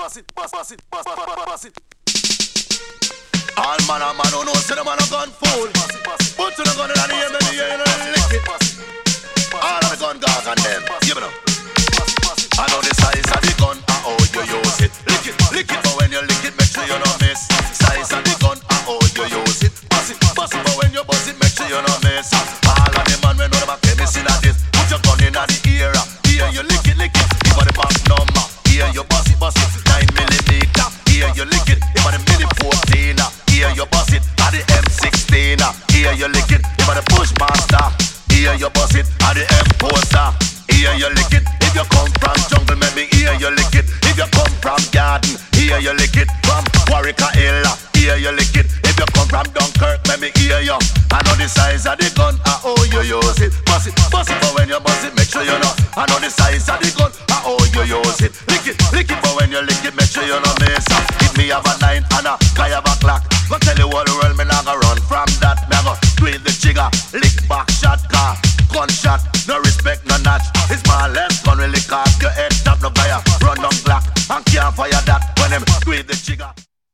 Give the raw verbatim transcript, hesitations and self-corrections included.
bust it, bust, bust it, bust, bust, bust, bust it. All man a man who know say the man a gun fool. Put to the gun in the ear, baby, you know lick it. All of the gun guards and them, give it up. I know the size of the gun, and how you use it. Lick it, lick it, but when you lick it, make sure you don't miss. Size of the gun, and how you use it. Bust it, bust it, but when you bust it, make sure you don't miss. All of the man we know them a chemist in a this. Put your gun in the ear, here you lick it, lick it. Give her the back number, here you bust it, bust it. Nine millimeter, here you lick it. Give her the mini fourteen, here you bust it. At the M sixteen, here you lick it. Give her the Bushmaster, here you bust it. At the M poster, here you lick it. If you come from jungle, maybe here you lick it. If you come from garden, here you lick it. From Warwick Hill, here you lick it. If you come from Dunkirk, maybe here you. I know the size of the gun, and how you use it. Bust it, bust it, but when you bust it, make sure you know. I know the size of the gun, and how you use it. Lick it, lick it, but when you lick it, make sure you know miss. If me have a nine and a guy have a clock, go tell you all the world, me not go run from that. Me go tweet the trigger, lick back shot, car, gunshot, no respect, no notch. It's my left.